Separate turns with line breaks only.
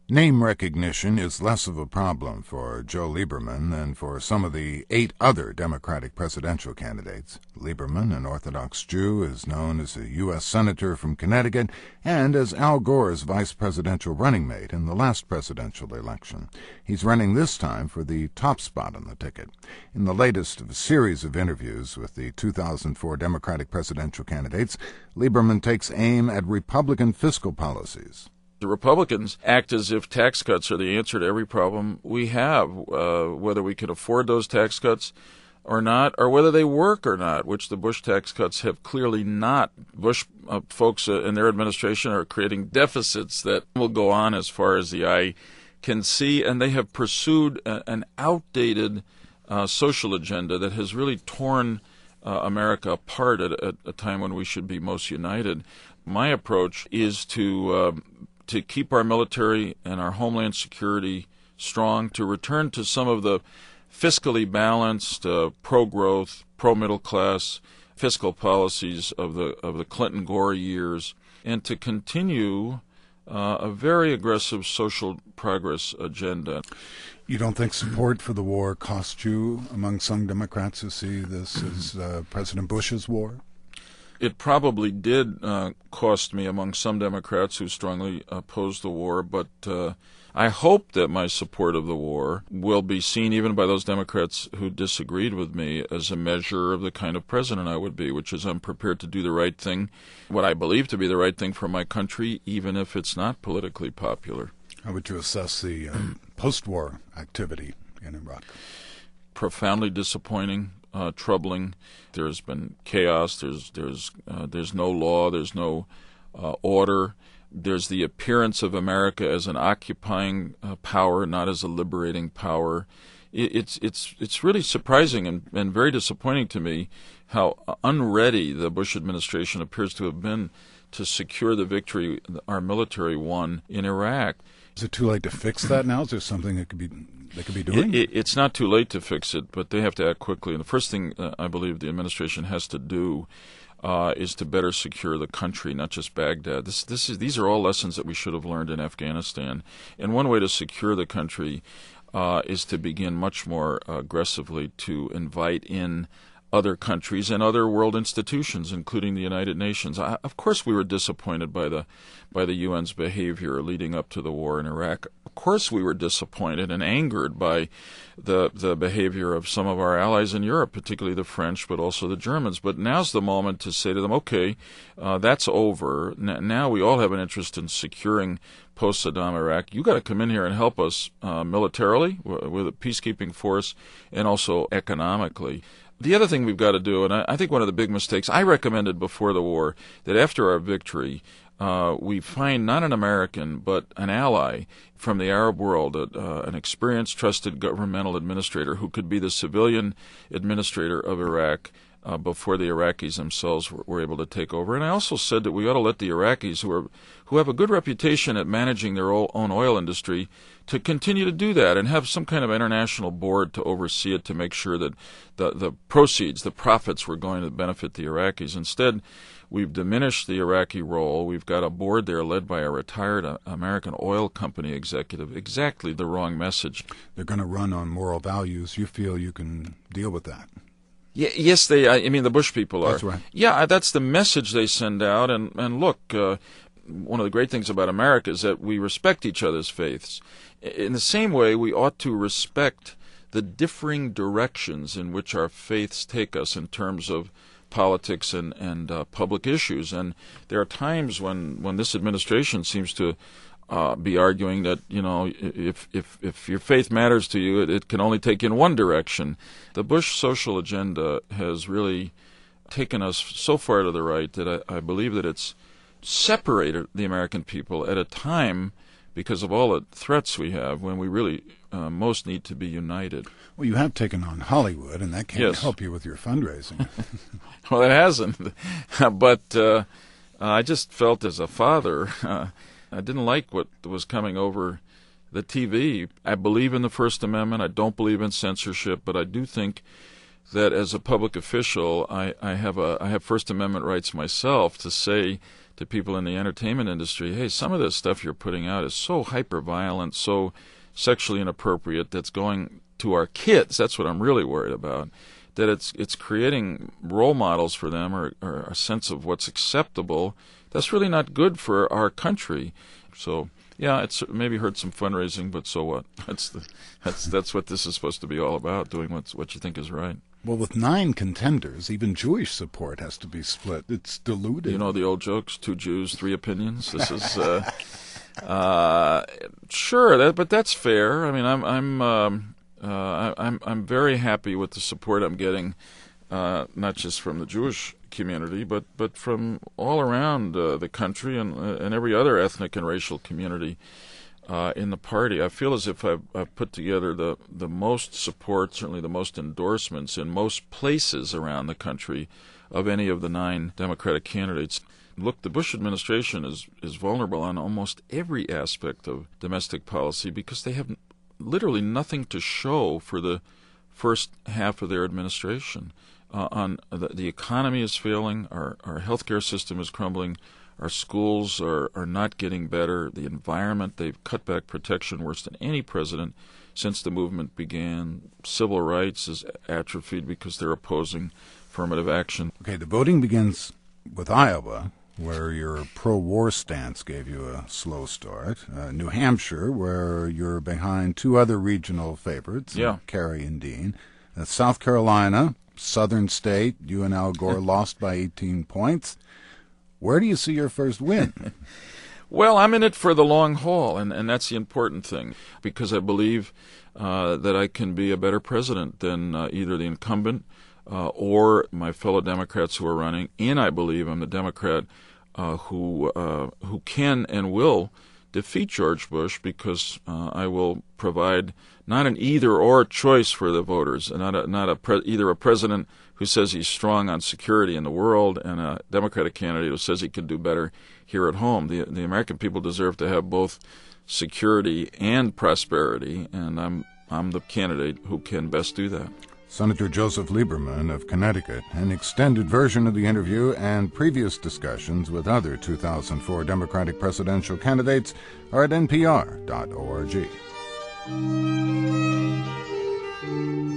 Name recognition is less of a problem for Joe Lieberman than for some of the 8 other Democratic presidential candidates. Lieberman, an Orthodox Jew, is known as a U.S. Senator from Connecticut and as Al Gore's vice presidential running mate in the last presidential election. He's running this time for the top spot on the ticket. In the latest of a series of interviews with the 2004 Democratic presidential candidates, Lieberman takes aim at Republican fiscal policies.
The Republicans act as if tax cuts are the answer to every problem we have, whether we can afford those tax cuts or not, or whether they work or not, which the Bush tax cuts have clearly not. Bush folks in their administration are creating deficits that will go on as far as the eye can see, and they have pursued an outdated social agenda that has really torn America apart at a time when we should be most united. My approach is to keep our military and our homeland security strong, to return to some of the fiscally balanced, pro-growth, pro-middle-class fiscal policies of the Clinton-Gore years, and to continue a very aggressive social progress agenda.
You don't think support for the war cost you among some Democrats who see this as President Bush's war?
It probably did cost me among some Democrats who strongly opposed the war, but I hope that my support of the war will be seen even by those Democrats who disagreed with me as a measure of the kind of president I would be, which is I'm prepared to do the right thing, what I believe to be the right thing for my country, even if it's not politically popular.
How would you assess the post-war activity in Iraq?
Profoundly disappointing. Troubling. There's been chaos. There's no law. There's no order. There's the appearance of America as an occupying power, not as a liberating power. It's really surprising and very disappointing to me how unready the Bush administration appears to have been to secure the victory our military won in Iraq.
Is it too late to fix that now? Is there something they could be doing?
It's not too late to fix it, but they have to act quickly. And the first thing I believe the administration has to do is to better secure the country, not just Baghdad. These are all lessons that we should have learned in Afghanistan. And one way to secure the country is to begin much more aggressively to invite in other countries and other world institutions, including the United Nations. Of course, we were disappointed by the UN's behavior leading up to the war in Iraq. Of course, we were disappointed and angered by the behavior of some of our allies in Europe, particularly the French, but also the Germans. But now's the moment to say to them, okay, that's over. Now we all have an interest in securing post-Saddam Iraq. You got to come in here and help us militarily with a peacekeeping force and also economically. The other thing we've got to do, and I think one of the big mistakes, I recommended before the war that after our victory, we find not an American, but an ally from the Arab world, an experienced, trusted governmental administrator who could be the civilian administrator of Iraq before the Iraqis themselves were able to take over. And I also said that we ought to let the Iraqis, who have a good reputation at managing their own oil industry, to continue to do that and have some kind of international board to oversee it to make sure that the proceeds, the profits were going to benefit the Iraqis. Instead, we've diminished the Iraqi role. We've got a board there led by a retired American oil company executive. Exactly the wrong message.
They're going to run on moral values. You feel you can deal with that?
Yes, the Bush people are.
That's right.
Yeah, that's the message they send out. And look, one of the great things about America is that we respect each other's faiths. In the same way, we ought to respect the differing directions in which our faiths take us in terms of politics and public issues. And there are times when this administration seems to be arguing that, if your faith matters to you, it can only take you in one direction. The Bush social agenda has really taken us so far to the right that I believe that it's separated the American people at a time, because of all the threats we have, when we really most need to be united.
Well, you have taken on Hollywood, and that can't help you with your fundraising.
Well, it hasn't. But I just felt as a father, I didn't like what was coming over the TV. I believe in the First Amendment. I don't believe in censorship, but I do think that as a public official, I have First Amendment rights myself to say to people in the entertainment industry, hey, some of the stuff you're putting out is so hyper-violent, so sexually inappropriate, that's going to our kids. That's what I'm really worried about, that it's creating role models for them or a sense of what's acceptable. That's really not good for our country. So, yeah, it's maybe hurt some fundraising, but so what? That's what this is supposed to be all about, doing what you think is right.
Well, with 9 contenders, even Jewish support has to be split. It's diluted.
You know the old jokes: 2 Jews, 3 opinions. This is sure, but that's fair. I mean, I'm very happy with the support I'm getting, not just from the Jewish community, but from all around the country and every other ethnic and racial community in the party. I feel as if I've put together the most support, certainly the most endorsements in most places around the country of any of the 9 Democratic candidates. Look, the Bush administration is vulnerable on almost every aspect of domestic policy because they have literally nothing to show for the first half of their administration. The economy is failing, our healthcare system is crumbling, our schools are not getting better, the environment, they've cut back protection worse than any president since the movement began. Civil rights is atrophied because they're opposing affirmative action.
Okay, the voting begins with Iowa, where your pro-war stance gave you a slow start. New Hampshire, where you're behind 2 other regional favorites, Kerry and Dean. South Carolina, southern state, you and Al Gore lost by 18 points. Where do you see your first win?
Well, I'm in it for the long haul, and that's the important thing, because I believe that I can be a better president than either the incumbent or my fellow Democrats who are running, and I believe I'm the Democrat who can and will defeat George Bush, because I will provide not an either-or choice for the voters, and either a president who says he's strong on security in the world and a Democratic candidate who says he can do better here at home. The American people deserve to have both security and prosperity, and I'm the candidate who can best do that.
Senator Joseph Lieberman of Connecticut. An extended version of the interview and previous discussions with other 2004 Democratic presidential candidates are at npr.org.